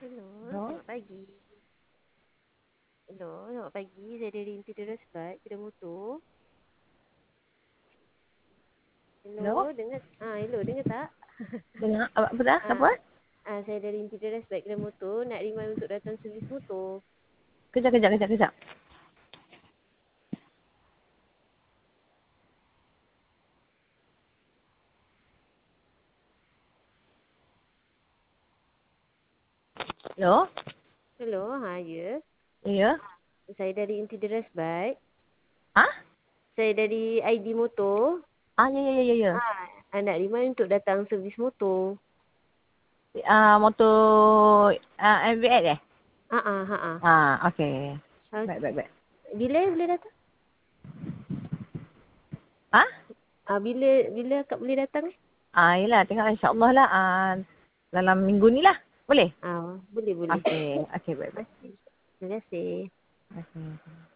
Hello, Hello? selamat pagi. Hello, selamat pagi. Saya dari Interior Sebat, kedai motor. Hello, Hello? dengar? Hello, dengar tak? Dengar? Apa dah? Ah, Siapa? saya dari Interior Sebat, kedai motor. Nak remind untuk datang servis motor. Kejap. Hello? Hello, ya. Ya? Saya dari Interior Sebat. Ha? Saya dari ID Motor. Ya. Nak remind untuk datang servis motor. Motor MVX eh? Ah. Okey. Ah, Baik. bila boleh datang? Ha? Bila akak boleh datang? Yelah, tengok insyaAllah lah. Dalam minggu ni lah. Boleh? Boleh. Okey, baik. Terima kasih. Okey.